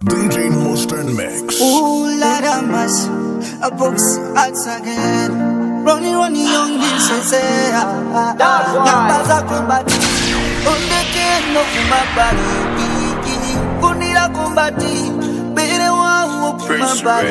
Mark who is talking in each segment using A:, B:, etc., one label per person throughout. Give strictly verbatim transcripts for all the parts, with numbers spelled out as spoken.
A: D J Mustard Mix.
B: Ooh, Lord of mercy, a box ads again. Running, running, young this and say, ah, ah, ah. Numbers are combating. On the game, no kumabari. Kunira combating. Baby, one who kumabari.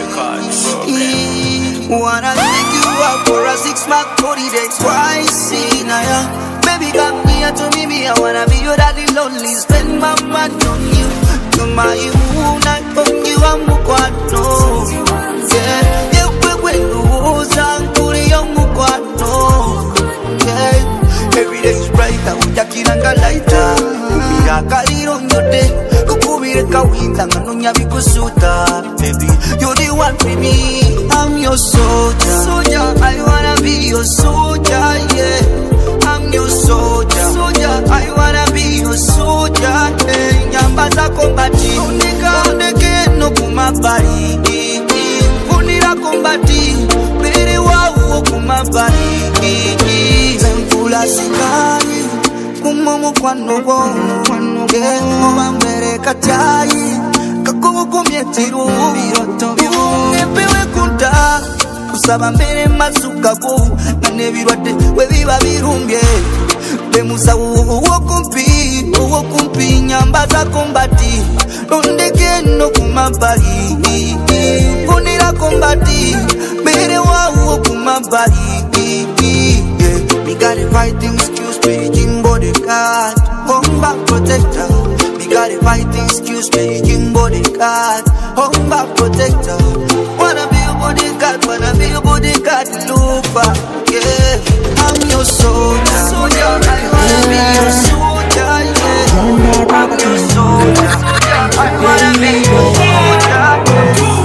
B: Wanna take you out for a six month holiday twice in a year. Baby, come here to me, me. I wanna be your daddy, lonely. Spend my money on you. You're my moon, I own you, I'm Mukwano. Yeah, yeah, we're going to lose and put it on Mukwano. Yeah, every day is brighter, we are killing a lighter. We are carrying on your day. Kukubire kawinda, nganonya bikusuta. Baby, you're the one for me. I'm your soldier. Soldier, I wanna be your soldier, yeah. I'm your soldier, soldier. I wanna be your soldier. Hey, nyambaza kombati, unika uneke no kumabari. Unira kombati, bere wa kumabari. Zempula sikari, kumomo kwano bono, ke mubambere katai, kakubu kumyetiru, biunepewe kunta. Kusaba mbere masuka ko nanebirwate we biba birumbye bemusa wo kumpi wo kumpi nyambaza kombati ondeke no kumabali kunira kombati mbere wa wo kumabali. We got a fighting skills, speaking bodyguard, combat protector. We got a fighting skills, speaking bodyguard, combat protector. Wanna be your bodyguard, wanna be your bodyguard, Lupa. Yeah, I'm your soldier, soldier. I wanna be your soldier, yeah. I'm your soldier, soldier. I wanna be your soldier.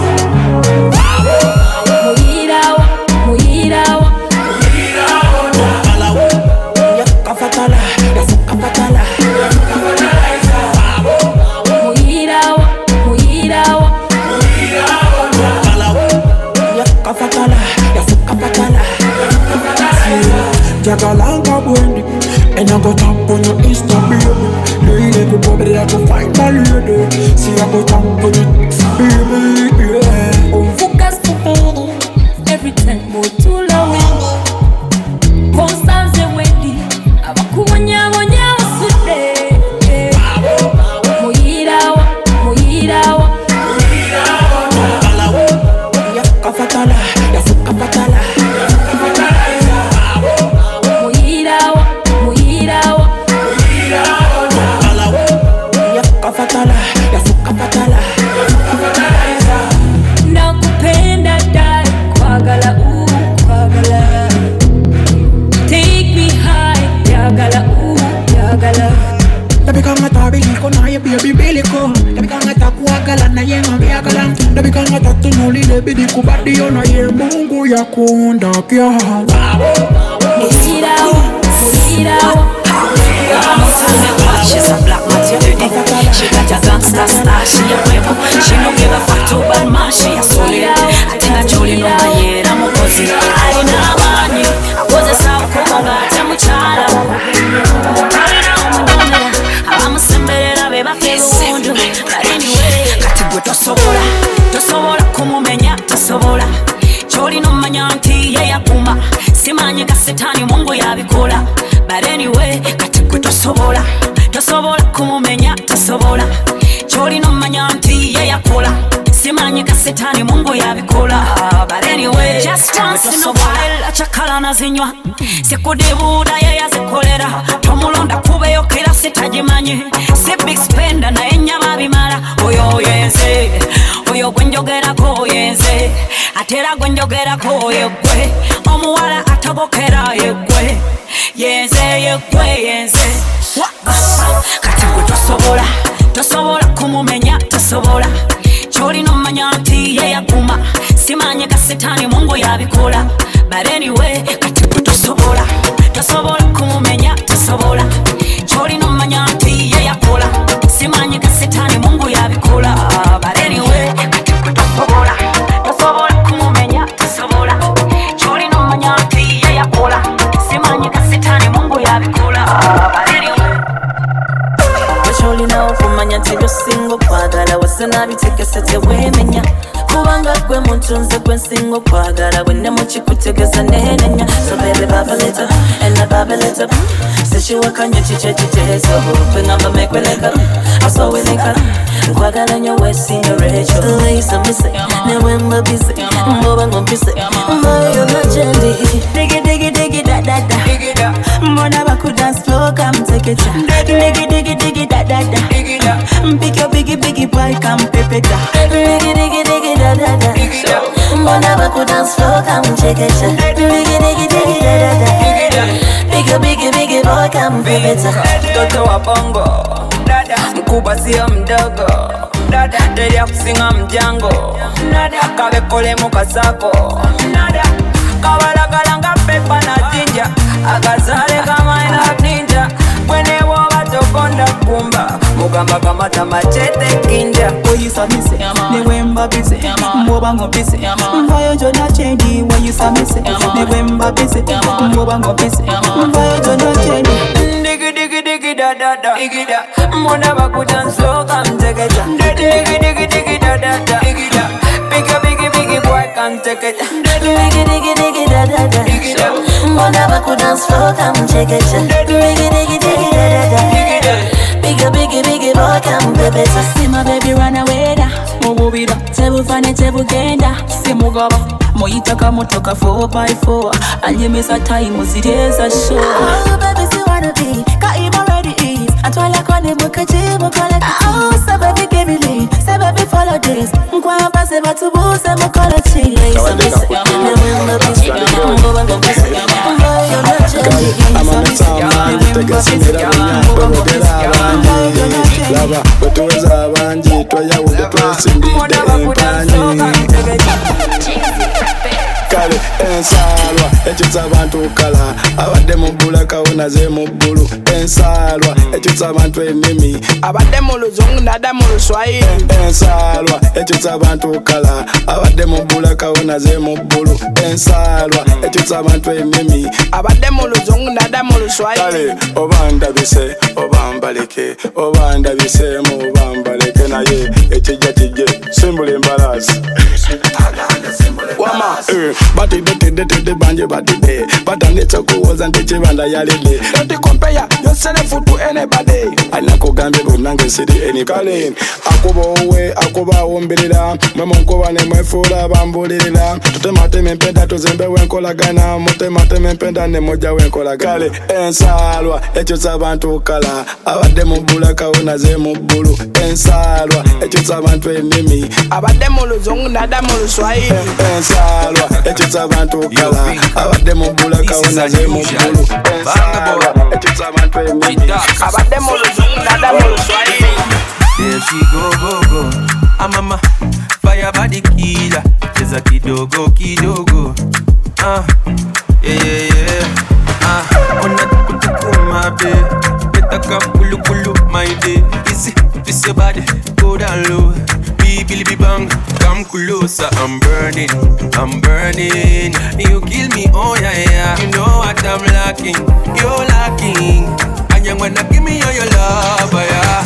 C: Muhirawa, muhirawa, muhirawa. Yakafatala, yakafatala. Muhirawa, muhirawa. Kafatala, yafukapatala. Jagalanga bwendi, and I go tap on your Insta baby. Lady, everybody that go find my lady. See I go tap on your baby, yeah. Oh, focus to baby. Every time more too low. Constance Wendy, abakunya wonya usude. Muhirawa, muhirawa. Kafatala, yafukapatala. Muhirawa, muhirawa. Kafatala, yafukapatala. Nakupenda dai, kwagala u, kwagala. Take me high, yagala u, yagala. Dabi kanga tabi liko na ye baby beliko. Dabi kanga takuagala na ye ngamiagala. Dabi kanga tatunuli lebi di kubadi yo na ye Mungu ya kuunda kia. Muhirawa, muhirawa.
D: She's a black material. She got a gangsta star. She a rebel. She no give a fuck to bad man. She a solid. I think I told you no my head. I'm a pussy. I didn't have money. I was a soft cover. I'm a child. I'm a symbol. I'm a face. But anyway, katibu tosobola. Tosobola kumumenya. Tosobola. Chori no manyanti. Yeah ya kuma. Simanye kasetani Mungu ya bikola. But anyway, katibu tosobola. Tosobola kumumenya. Tosobola. Chori no manyanti. Yeah ya kola. Simanyi kasetani Mungu ya bikola. But anyway, just once in a while achakala na zinywa. Sikudibuda ya ya zikolera. Tomulonda kube yo kila sitajimanye. Si big spender na enya babimala. Oyo yenze, oyo gwenjogera ko yenze. Atera gwenjogera ko yekwe. Omuwala atagokera yekwe. Yenze yekwe yenze. Katibu tosobola, tosobola kumumenya, tosobola. Chori no manyanti ye ya kuma. Simanye kasetani Mungu ya bikola. But anyway, katibu tosobola. Tosobola kumumenya, tosobola. Chori no manyanti ye ya kola. Simanye kasetani Mungu ya bikola. But anyway, katibu tosobola. Tosobola kumumenya, tosobola. Chori no manyanti ye ya kola. Simanye kasetani Mungu ya bikola. But anyway,
E: Chori na kumanya tibyo singo kwagala wasana biteke
D: wetegese tewemenya kubanga gwe muntu nze gwe nsinga okwagala bwenne mukikutegeza nenenya so baby bubble it up and I bubble it up sikiwakanya kikye kiteezo gwe ngamba mekweleka aso we link up nkwagala nnyo wesinga Rachel the way you say me say newe mbabise mboba ngompise mbayo na jendi digi digi digi da da da mbona baku dance floor come take it digi digi digi da da da pick your biggie biggie boy come pepe da digi digi digi da da da mbona baku dance floor come take it digi digi digi da da da pick your biggie biggie boy come pepe da toto wa bongo mkubwa sio mdogo deli ya kusinga mjango kabe kole mukasako kabalagalanga pepa na jinja akazale kama ina ninja mwene woba tokonda kumba mugamba kamata machete kinja oyisa mise newe mbabise mwoba ngopise mvayo jona chendi oyisa mise newe mbabise mwoba ngopise mvayo jona chendi digi digi digi da da da digi da mbona bakudan slow come take it digi digi digi da da da digi da big a big big boy come take it digi digi digi da da da digi da mbona bakudan slow come take it digi digi digi da da da digi da big a big big boy come baby so see my baby run away da mububira tebufane tebugenda simugaba moyitaka motoka four by four anyemesa time zireza show oh baby si wanna be ka ima ready is atwala kone mukajibu kala oh so baby give me lead so baby follow this nkwa base batubuse mukola chi so me say never be ngoba ngoba
E: lava batuweza abanji twayawude twesindide empanyi kale ensalwa ekyusa abantu kala abadde mu bbula kawuna ze mu bbulu ensalwa ekyusa abantu ennimi abadde mu luzungu nada mu luswayiri ensalwa ekyusa abantu kala abadde mu bbula kawuna ze mu bbulu ensalwa ekyusa abantu ennimi abadde mu luzungu nada mu luswayiri kale oba ndabise oba mbaleke oba ndabisemu oba mbaleke naye ekijja kijje simbula embalaasi wama batidetidetide banje batide batanditse okuwoza nti kibanda yalide don't compare yourself to anybody alina kugambye bunange siri enikale akuba owe akuba awumbirira mwemu nkuba ne mwefuula bambulirira tutematema empenda tuzimbe wenkolagana mutematema empenda ne mujja wenkolagana ensalwa ekyusa abantu kala abadde mu bbula kawuna ze mu bbulu ensalwa ekyusa abantu ennimi abadde mu luzungu nada mu luswayiri ensalwa ekyusa abantu kala abadde mu bbula kawuna ze mu bbulu ensalwa ekyusa abantu ennimi abadde mu luzungu nada mu luswayiri.
F: There she go go go amama fire body killer cheza kidogo kidogo ah yeah yeah yeah ah ona kutukuma be betaka kulu kulu my day easy twist your body go down low billy be bang come closer I'm burning I'm burning you kill me oh yeah yeah you know what I'm lacking you're lacking and you wanna give me all your love yeah.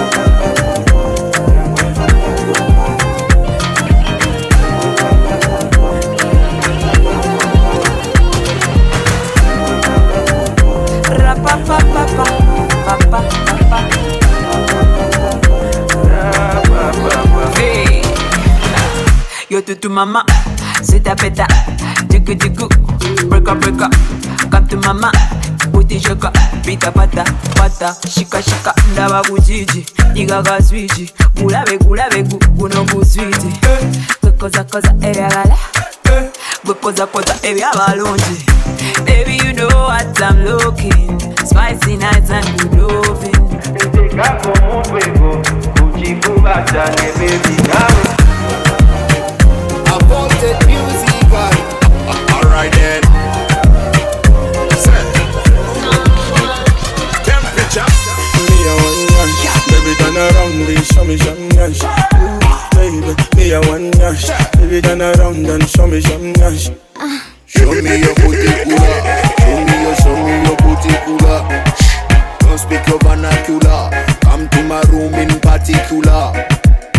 D: Yo tutu mama, c'est ta peta, digu digu, break up break up, come to mama, booty shaka, pita pata pata, shika shika, ndaba bujiji, diga gazwiji, gulabe gulabe gu, guno guzwiji, koza koza ebyagala, koza koza ebyabalungi, baby you know what I'm looking, spicy nights and good loving.
E: Vaulted music, alright then. Temperature. Me a one yash, baby turn around, and show me some yash. Baby, me a one yash, baby turn around and show me some yash. Show me your particular, show me your, show me your particular. Don't speak your vernacular, come to my room in particular.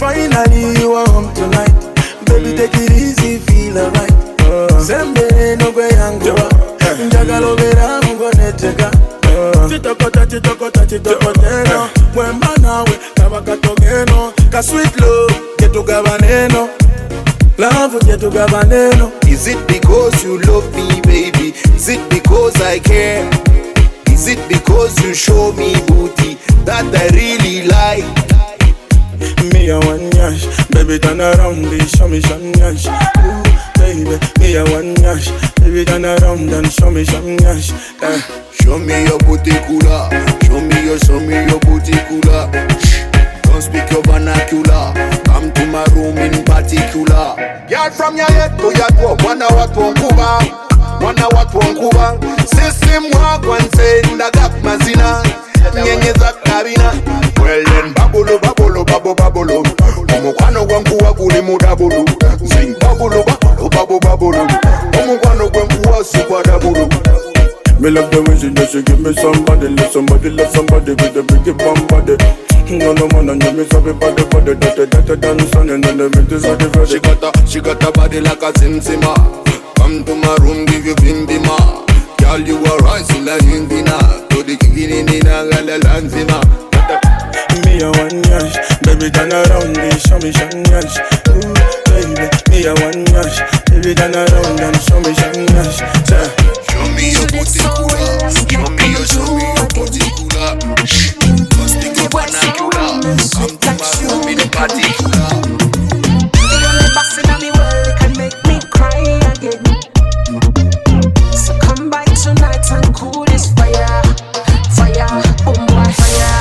E: Finally you are home tonight. Baby take it easy, feel alright. Sembe no gwe yanguwa njagalo vera mungoneteka Titokota titokota titokoteno Mwemba nawe kabakatogeno Ka sweet love ketugabaneno Love ketugabaneno.
G: Is it because you love me, baby? Is it because I care? Is it because you show me booty that I really like?
E: Me a one yash, baby turn around, please show me some yash. Ooh, baby, me a one yash, baby turn around and show me some yash. Eh.
G: Show me your booty cooler, show me your, show me your booty cooler. Don't speak your vernacular, come to my room in particular. Girl from your head to your toe, wanna what won't Cuba, wanna what won't Cuba. System walk one say in the gap mazina, nyenye za kabina. Well then babolo babolo babo babolo, omukwano gwankuwa guli mudabulu. Sing babolo babolo babo babolo, omukwano gwankuwa super dabulu.
E: Me love the way she does, she give me somebody, love somebody, love somebody with a big bum body. No no man, and you miss every body, body, that that that dance on and then the beat is ready for.
G: She got a, she got a body like a simsima. Come to my room, give you bimbima. Girl, you are rising like Indina. To the kicking in a galanzima.
E: Me a one yash, baby turn around, please show me some yash. Ooh, baby, me a one yash, baby turn around and show me some yash.
G: Show me your booty cooler, show me your, show me your booty cooler. Don't speak your vernacular, come to my room in particular.
H: The only boss in me world can make me cry again. So come back tonight and cool this fire, fire, boom boy, fire.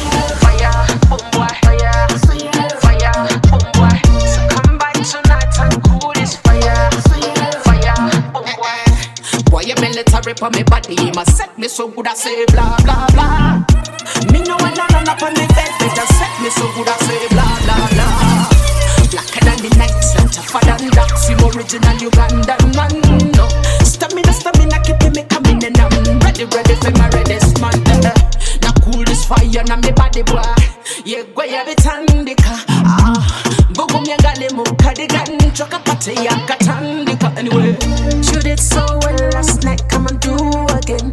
H: Rip on me body, he must set me so good I say blah blah blah. Me no one run up on me bed, they just set me so good I say blah blah blah. Blacker than the night, and tougher than that. Feel original Ugandan man. No, stamina, stamina, keeping me coming and I'm ready, ready for my reddest man. Uh, now cool this fire na me body boy. Yeah, go ya bitandika. Ah, bugu mi ngale mukadigan, choka pate ya katandika. Anyway, you did so well last night. Come and do again.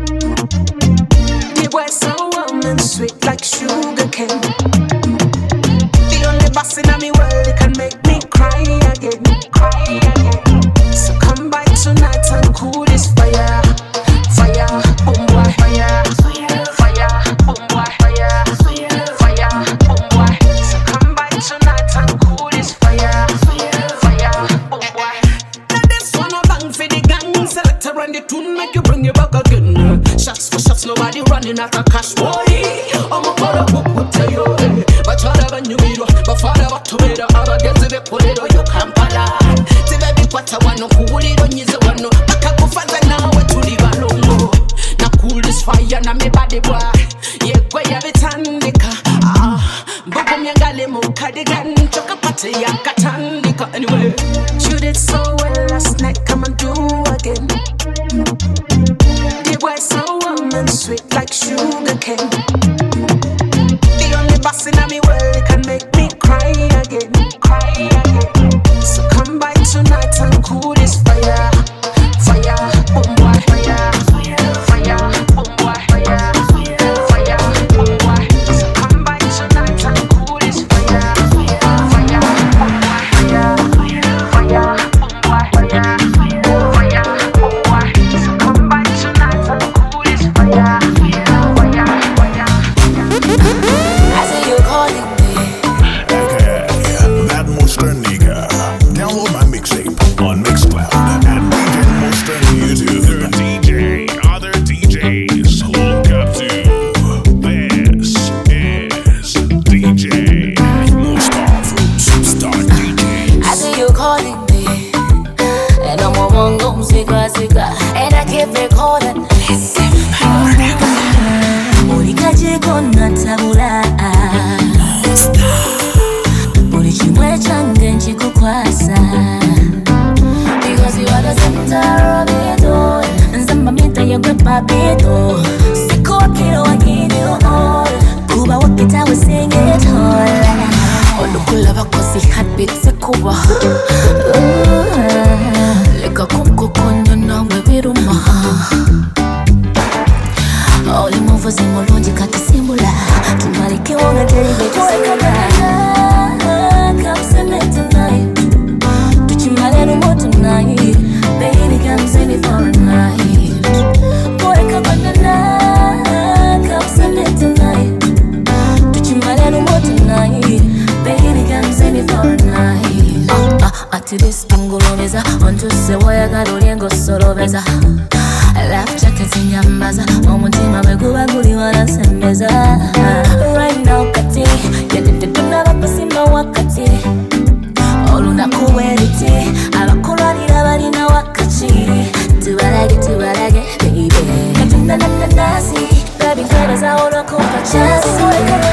H: The boy so warm and sweet like sugar cane. The only boss in me world that can make me cry again, cry again. So come back tonight and cool this fire, fire, boom boy, fire, fire, boom boy, fire, fire, boom boy. So come back tonight and cool this fire, fire, boom boy. Now this one a bang for the gang. Select run the tune, make you bring you back again. Shots for shots, nobody running out of cash, boy. I'm a part of book, will tell you, eh. But you're the one you need, but father, what to be the other gets the put it on your campala. See, baby, what I want to cool it on you, the one, no. I can't go fast now, where to leave alone. Now cool this fire, now me body, boy. Yeah, go ya bitandika. Ah, bugu mi ngale mukadigan, choka pate ya katandika. Anyway, you did so well last night, come and do again. The boy so warm and sweet like sugar cane. The only boss in me world can make me cry again, cry again. So come back tonight and cool this fire, fire, boom boy, fire, fire, boom boy, fire, fire, boom boy. So come back tonight and cool this fire, fire, boom boy, fire, fire, boom boy, fire.
A: Download my mixtape on Mixcloud and D J Monster on YouTube. The D J, other D Js look up to. This is D J Monster from Superstar D Js.
I: I see you calling me, and I'm a one go zika zika, and I keep recording. Urikaje kona tabula, urichimwe change nchikukwasa. Because you are the center of it all, nzamba mita yegwe papito. Siku wakiro I give you all, kuba wakita we sing it all. Olukula heartbeat sekuba leka kumkokonya nawe biruma oli muvuzi mulungi katisimbula tumalike wonga telibekisibula come send me tonight tuchimale rumo tonight baby come send me for a night boy come on tonight come send me tonight tuchimale rumo tonight baby come send me for a night ah ah ati this pingulobeza ontuse wayagala olyengo solobeza life jacket inyambaza omutima weguba guli wanasembeza right now kati yatete tunabapasima wakati olunaku weriti abakulwanira balina wakati tubalage tubalage baby katunanananasi babikwebaza olwakupa chasi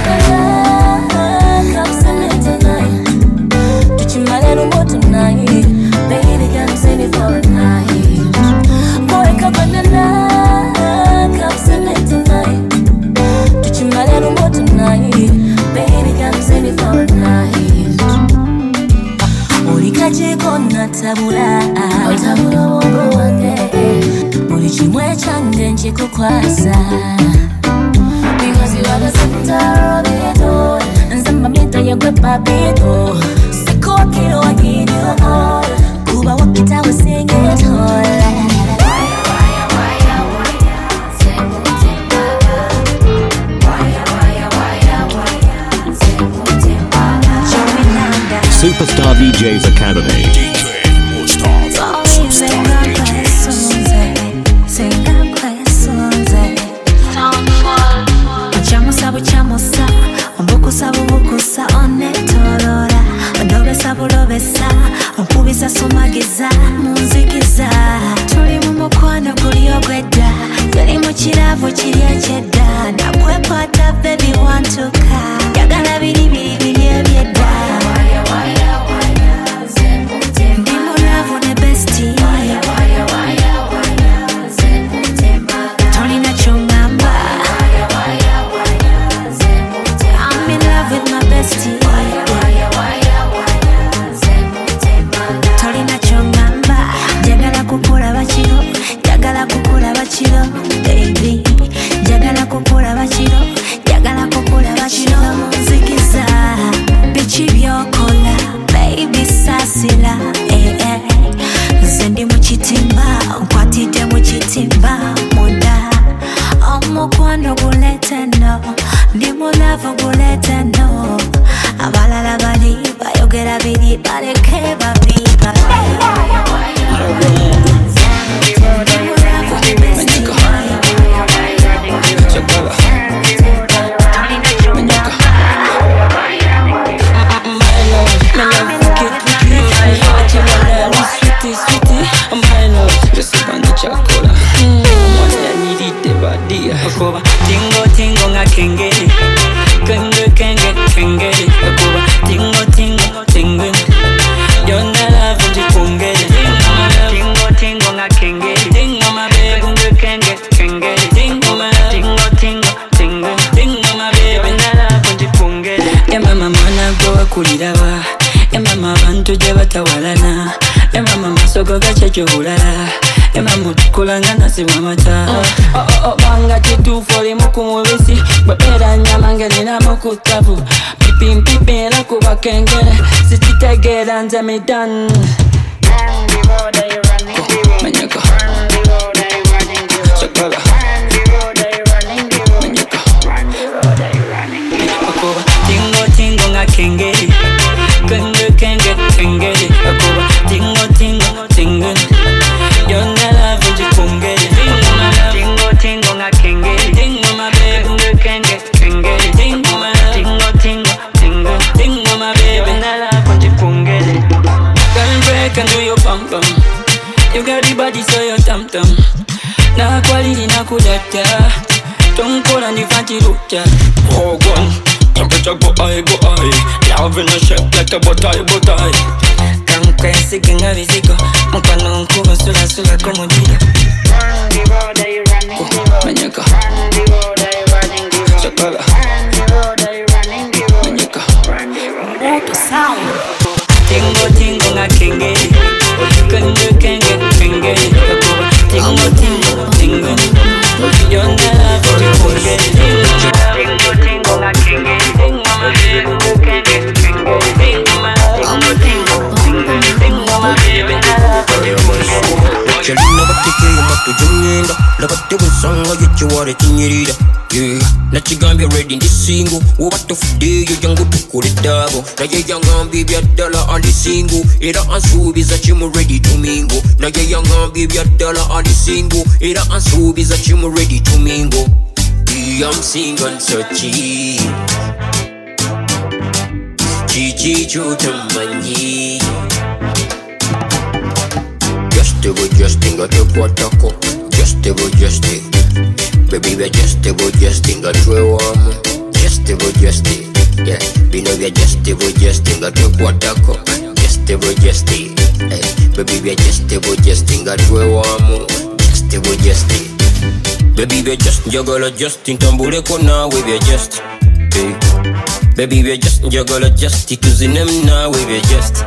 I: come send me tonight tuchimale lumo tonight baby come send me for a night boy come on tonight come send me tonight tuchimale lumo tonight baby come send me for a night olikajeko natabula otabula wongo wange buli kimwe kyange nkikukwasa because you are the center of it all nzamba mita yegwe papito sikokiro I give you all kuba wakita we sing it all
A: Superstar D Js Academy. D J Mustafa. Superstar D Js.
J: Chamusa chamusa, ombukusa bubukusa onetolora, ondobesa bulobesa, onkubisa somagiza, munzikiza. Tuli mu mukwano guli ogwedda, tuli mu kiravu kiri ekyedda, nakwepata baby wantuka, yagala biri biri biri ebyedda. Ndi mu love ne bestie, tolina kyongamba. I'm in love with my bestie. Tolina kyongamba, njagala kukula bakiro, njagala kukula bakiro, baby. Njagala kukula bakiro, njagala kukula bakiro, munzikiza. Biki byokola, baby sasila, eh eh. Nze ndi mu kitimba, nkwatidde mu kitimba, munda. Omukwano gulete no, ndi mu love gulete no. Abalala bali bayogera biri baleke babiba.
K: Akoba tingo tingo nga kengeli, kenge kenge kengeli. Akoba tingo tingo tingo, yona love njikongeli. Tingo tingo nga kengeli, tingo my baby, kenge kengeli. Tingo my tingo tingo tingo, tingo my baby, yona love njikongeli. Emama mwana gwa kulirawa, emama bantu je batawalana, emama masogo gachecho hulala. Ema mutukulanga nasiba mata. Oh oh oh banga kitufu oli mukumubisi, bwera nyama ngelina mukutavu. Pipi mpipi la kuba kengele, sikitegera nze midan. Manyaka Shakala Manyaka Akoba tingo tingo nga kengeli, kenge kenge kengeli. Akoba tingo tingo tingo, yona love njikongeli. Tingo tingo nga kengeli, tingo my baby, kenge kengeli. Tingo my tingo tingo tingo, tingo my baby, yona love njikongeli. Girl break and do your pum pum, you got the body so you tam tam. Na quality na kudata, tonkola ni fantiruta. Oh gun, temperature go high go high, love in a shape like a butter butter. Kankwesi kinga viziko, mkwano nkubo sula sula komodida. Manyaka Shakala Manyaka Moto sound. tingo tingo nga kengeri kenge kenge kengeri akuba tingo tingo tingo yonna love tikungeri tingo tingo nga kengeri tingo kenge kenge kengeri tingo tingo tingo tingo ma baby I love tikungeri
L: Chelina batike yamatu jungenda labate busanga yichiware tinyirira yeah nachigambye ready ndi single wobato fudeyo yangu tukule dabo naye yangambye byaddala ali single era ansubiza chimu ready to mingle naye yangambye byaddala ali single era ansubiza chimu ready to mingle yeah, I'm single and searching chichi chutamanyi Just a good justing got a quataco. Just a good justing. Baby, we're just a good justing got a warm. Just a good justing. Yeah, we know we're just a good justing got a quataco. Just a good justing. Hey, baby, we're just a good justing got a warm. Just a good justing. Baby, we're just juggle adjusting. Tambule kona, we we're just. Hey, baby, we're just juggle adjusting. To the name now, we we're just.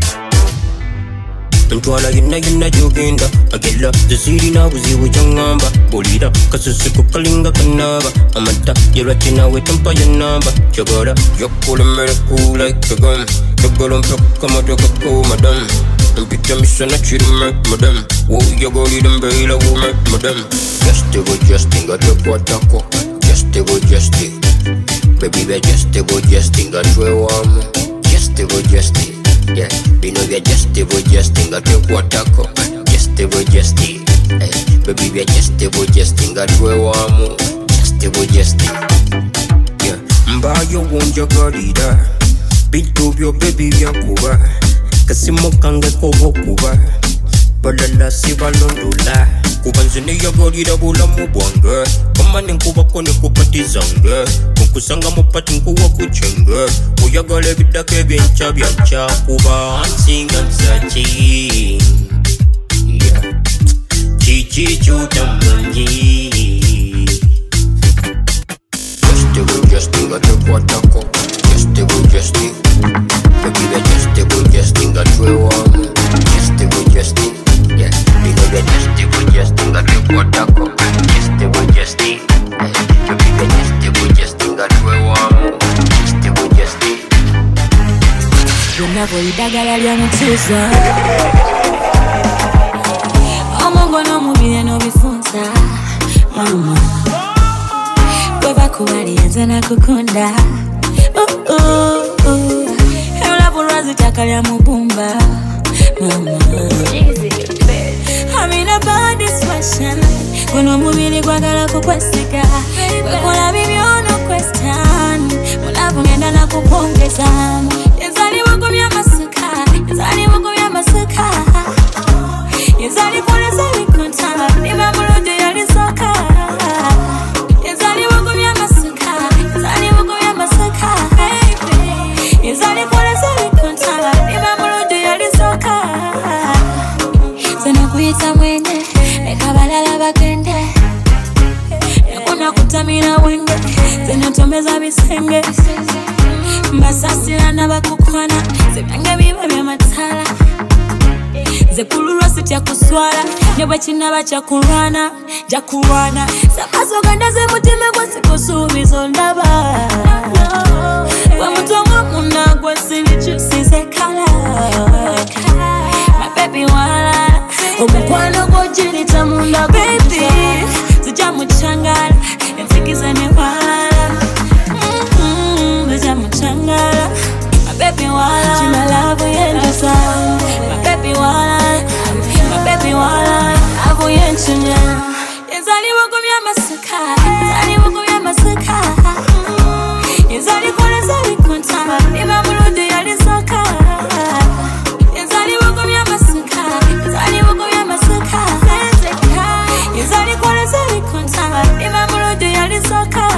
L: Ntwala yina yina jogenda agella zesiri na buzibu changamba bolira kasusiku kalinga kanaba amata yelwachi nawe tampa yanamba chagala yakula mere cool like a gun yagala mpaka madoka ko madam mpita misana chiri make madam wo yagoli dembela wo make madam just a good justing got a quatako just a good justing baby we just a good justing got a warm just a good justing yeah, we know we're just a boy justing got a quataco. Just a boy justing. Hey, baby, we're just a boy justing got a warm. Just a boy justing. Yeah, mba yo wonja garida. Bintu yo baby yakuba. Kasimo kange kobo kuba. Balala si balondula. Kubanzini ya garida bula mubwanga. Kama ninkuba kone kupatizanga. Kusanga mupati nkuwa kuchenga. Uyagale bidake byencha byancha. Kuba I'm searching. Yeah. Chichi chutamanyi. Just a good justing got a quataco. Just a good justing. Baby we just a good justing got a warm. Just a good justing. Yeah. We know we just a good justing got a quataco. Just a good justing. Baby we just a good justing got a warm. Just a good justing.
I: Yonavo idagala lya mutuza Omongo no mubile no bifunza Mama Kweva kuwali yenza na kukunda Uh uh uh Eulabu razi taka lya mubumba Mama I'm in a bad situation Kuno mubili kwa gala kukwesika Kwekola bibyo no question Mulavu ngenda na kupongeza Yenzali wako mya masuka Yenzali wako mya masuka Yenzali kone zali konta Nima mulujo yali soka Yenzali wako mya masuka Yenzali wako mya masuka Yenzali kone zali konta Nima mulujo yali soka Zena kuita mwenge Eka balala bakende Yakuna kutamina wenge Zena tomeza bisenge Mbasasila na bakukwana Zebyange biba bya matala Zekulurwa siti ya kuswala Nyeba china bacha kurwana Jakurwana Sakazo ganda ze mutime kwa siku subizo ndaba Kwa mutongo muna kwa sili chusi ze kala My baby wala Umukwano kujili tamunda baby Zuja muchangala Yansikiza ni wala Muchangala, my baby wala, chima love yenjusa, my baby wala, my baby wala, avu yenchunya. Yenzali wako mya masuka, yenzali wako mya masuka, yenzali kone zali konta, nima muludu yali soka. Yenzali wako mya masuka, yenzali wako mya masuka, yenzali kone zali konta, nima muludu yali soka.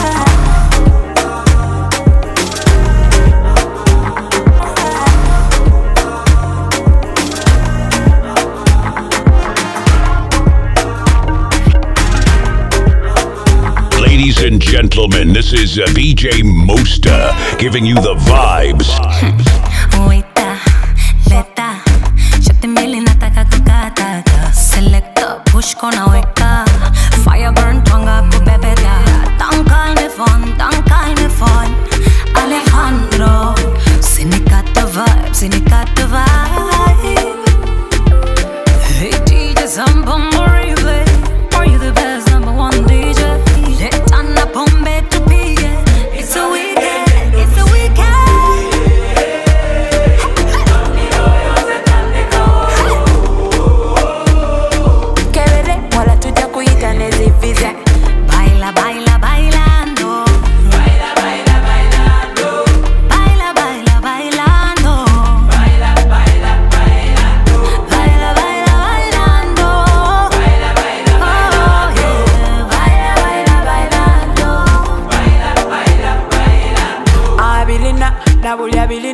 A: Ladies and gentlemen, this is uh, B J Mosta giving you the vibes.
I: Waiter,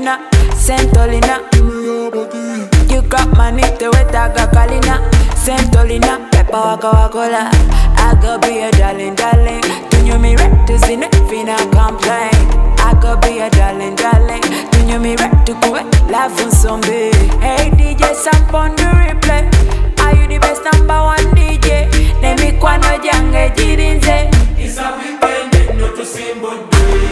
M: Luna, Santolina. You got money to wet, I got Kalina, Santolina, Peppa Waka Wakola. I go be a darling, darling. Do you me right to see nothing I complain? I go be a darling, darling. Do you me right to go laugh on zombie? Hey D J, samp on the replay. Are you the best number one D J? Let me kwano jange jirinze.
N: It's a weekend, not to sing but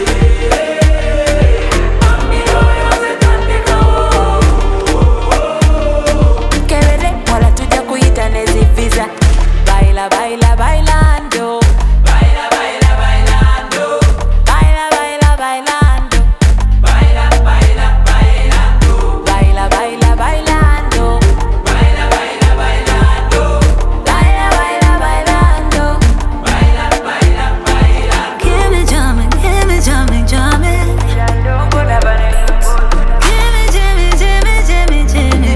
M: Baila, baila, bailando. Baila, baila, bailando. Baila, baila, bailando. Baila, baila, bailando. Baila, baila, bailando. Baila, baila, bailando. Baila, baila, bailando. Baila, baila, bailando.
J: Give me jamming, give me jamming, jamming. Give me, Jimmy, Jimmy, Jimmy, Jimmy.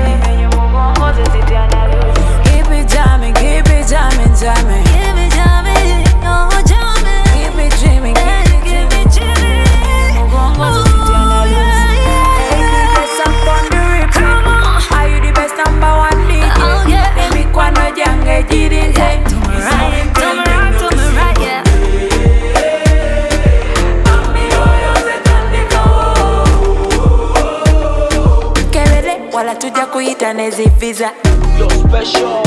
M: Keep it jamming, keep it jamming, jamming.
J: Give me jamming, oh jamming.
M: Keep it dreaming, keep it
J: Give me Jimmy. Oh yeah, yeah. Come on.
M: Are you the best number one D J?
J: Oh yeah.
M: Let me kwano jange jirinze.
J: To me right, to me right, to me right, yeah.
M: Kebele wala tuja kuita nezi visa.
N: You're special.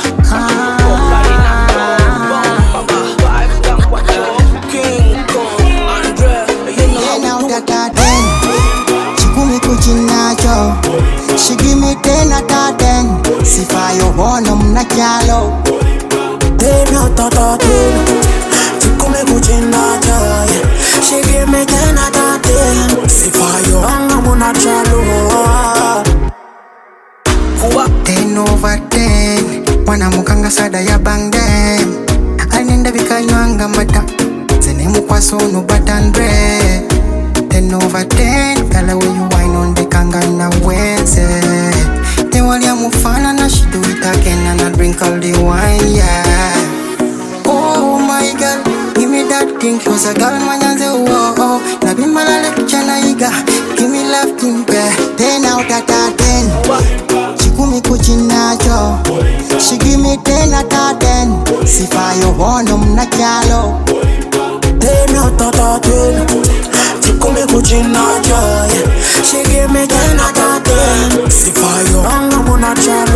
N: King Kong, Andre, you know
O: Chikumi kuchinacho. She give me ten out of ten. Sifayo bono mnachalo.
P: Ten out of ten. Chikumi kuchinacho. She give me ten out of ten. Sifayo bono mnachalo.
O: Ten over ten. Wanamukanga sada ya bang them. Anenda bikanywanga mata. Zenemu kwa sonu batandre. Ten over ten. Kala when you wine on the kanga na weze. Then while ya mufana na she do it again and I drink all the wine, yeah. Oh my girl, give me that thing cause a girl manyanze oh oh. Na bimala le kichana iga. Give me love timpe. Ten out of ten. Chikumi kuchinacho. She give me ten out of ten. Sifayo bono mnachalo.
P: Ten out of ten. Chikumi kuchinacho. She give me ten out of ten. Sifayo bono mnachalo.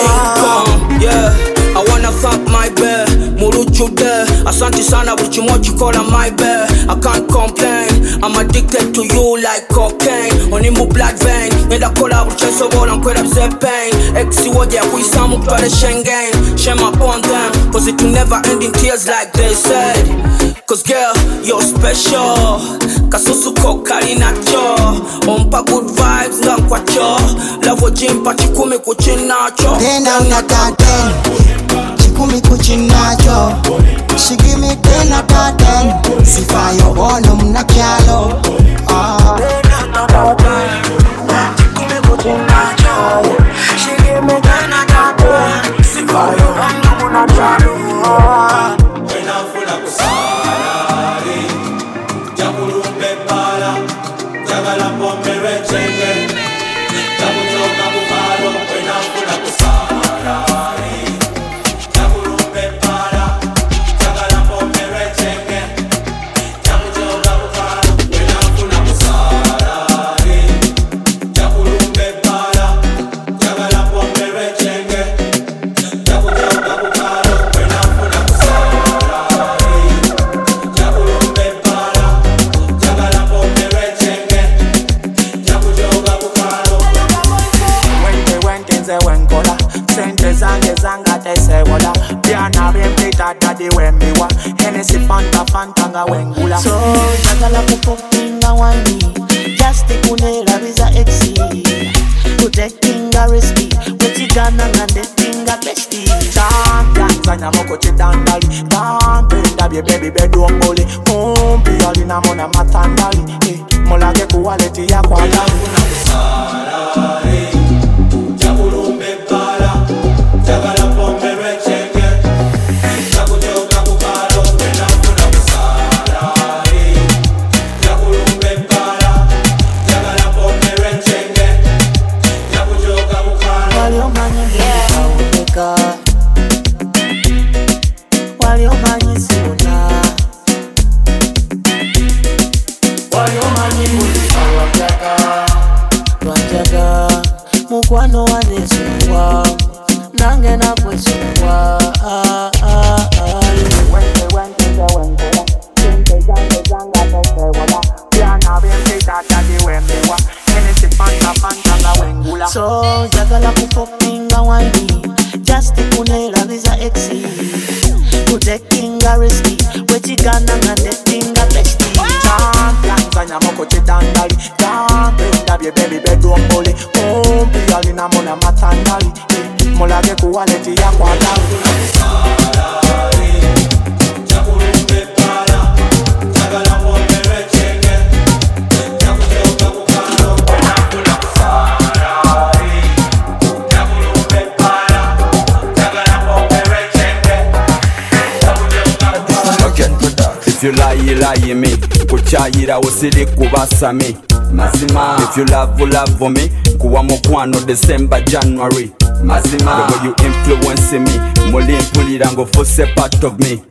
N: Yeah, I wanna fuck my bear. Muruchu there. Asante sana buchimochi kola my bear. I can't complain. I'm addicted to you like cocaine. On in my blood vein. Nenda kola bucheso bola nkwela bze pain. Exi woje ya kuisamu kutwale Schengen. Shame upon them. Cause it will never end in tears like they said. Cause girl, you're special. Kasusu kokali nacho. Ompa good vibes nga nkwacho. Love jimpa chikumi kuchinacho.
O: Ten out of ten. Chikumi kuchinacho. She give me ten out of ten. Sifayo bono mnachalo. Ah.
P: Ten out of ten. Chikumi kuchinacho. She give me ten out of ten. Sifayo bono mnachalo.
N: Wena funa kusari. Jaburumbe pala. Jagala pombe rechenge. Jabutoka bukaro. Wena funa kusari. Jaburumbe pala. Jagala pombe rechenge. Jabutoka bukaro. Wena funa kusari. Jaburumbe pala. Jagala pombe rechenge. Jabutoka bukaro. Wena funa kusari. Jaburumbe pala. Jagala pombe rechenge. Jabutoka bukaro.
P: Wente wente nze wenkola. Sente zange zanga tese wala. Piana bimpita dadi wembiwa. Hennessy fanta fanta nga wengula.
Q: So jagala kupopinga wandi. Just ikunela biza exi. Kutekinga risky. Wetigana ngandetinga bestie.
P: Champion zanya moko chidandali. Kampenda bye baby bedroom bully. Kumpi alina mona matandali. Eh, molage kuwaleti ya kwa dali.
N: Jaburumbe pala. Jagala pombe rechenge. Jabutoka bukaro. Wena funa kusari. Jaburumbe pala. Jagala pombe rechenge.
Q: mukwano wanesuwa nange nakwesuwa wente wente ze wenkola sente zange zanga tesewola byana byempitata diwembewa enesi fanta fanta nga wengula so jagala kupopinga wani just kunela visa exi kutekinga riski wechigana nga ndetinga besti Tanzania moko chidandali Tampenda bye baby bedroom bully Kumpi alina mona matandali Mulage kuwaleti ya kwa langu Chakurumbe para Chagala mwomere chenge Chakuteuka kukando Unakula kusarari Chakurumbe para Chagala mwomere chenge
R: If you lie, you lie me. Kuchayira usiri kubasami. Mazima. If you love, you love me. Kuwa mokwano December, January. Mazima. The way you influence me. Muli mpulirango force part of me.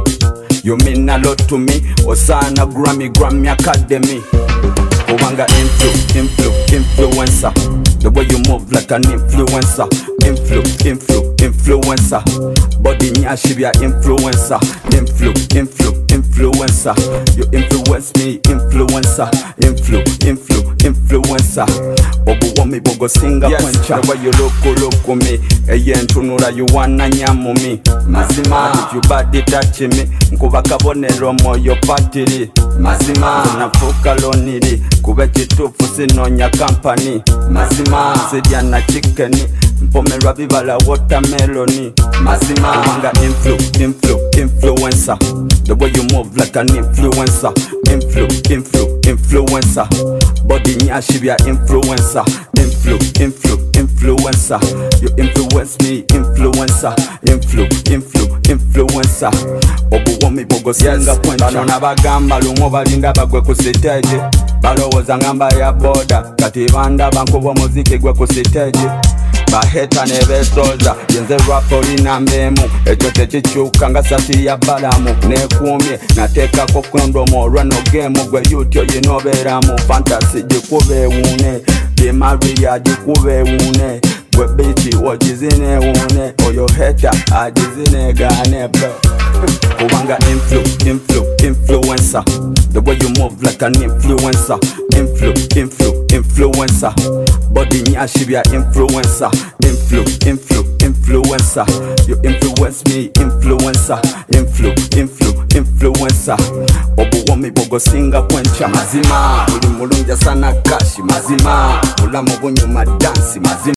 R: You mean a lot to me. Osana Grammy, Grammy Academy. Kubanga influ, influ, influencer. The way you move like an influencer. Influ, influ, influencer. Body nyashi be a influencer. Influ, influ, influencer. You influence me, influencer. Influ, influ, influencer. Bobo wami bogo singa kwencha. The way you look, look me. Eye ntunura you wanna nyamu me. Mazima, if you body touch me. Nkuba kabonero moyo patiri. Mazima, unafuka loniri. Kube chitufu sinonya company. Mazima, sedia na chickeni. Mpomera bibala watermeloni. Mazima, wanga influ, influ, influencer. The way you move like an influencer. Influ, influ, influencer. Body nyashi be a influencer. Influ, influ, influencer. You influence me, influencer. Influ, influ, influencer. Obu wami bogo singa kwencha. Bano nabagamba lumo balinda bagwe kusiteje. Balowoza ngamba ya boda. Kati banda bankubo muziki gwe kusiteje. Baheta nebesoza yenze rap olina mbemu ekyo tekikyuka nga sati ya balamu nekumye nateekako kondomu olwano game gwe yutyo yinobeeramu fantasy gikube ewuune bimaria gikube ewuune gwe bichi ogizine ewuune oyo heta agizinegaane bro kubanga influ, influ, influencer. The way you move like an influencer. Influ, influ, influencer. Body nyashi be a influencer. Influ, influ, influencer. You influence me, influencer. Influ, influ, influencer. Obu wami bogo singa kwencha. Mazima, uli mulunja sana kashi. Mazima, ulamu bunyuma dansi. Mazima